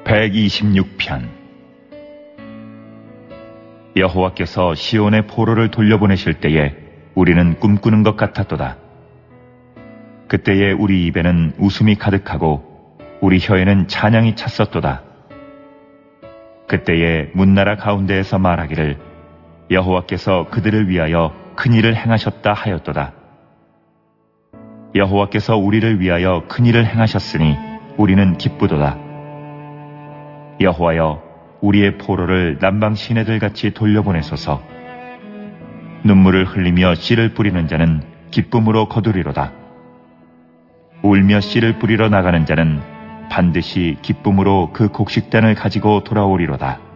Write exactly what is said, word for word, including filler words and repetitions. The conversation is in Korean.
백이십육 편. 여호와께서 시온의 포로를 돌려보내실 때에 우리는 꿈꾸는 것 같았도다. 그때에 우리 입에는 웃음이 가득하고 우리 혀에는 찬양이 찼었도다. 그때에 문나라 가운데에서 말하기를 여호와께서 그들을 위하여 큰 일을 행하셨다 하였도다. 여호와께서 우리를 위하여 큰 일을 행하셨으니 우리는 기쁘도다. 여호와여, 우리의 포로를 남방 시내들같이 돌려보내소서. 눈물을 흘리며 씨를 뿌리는 자는 기쁨으로 거두리로다. 울며 씨를 뿌리러 나가는 자는 반드시 기쁨으로 그 곡식단을 가지고 돌아오리로다.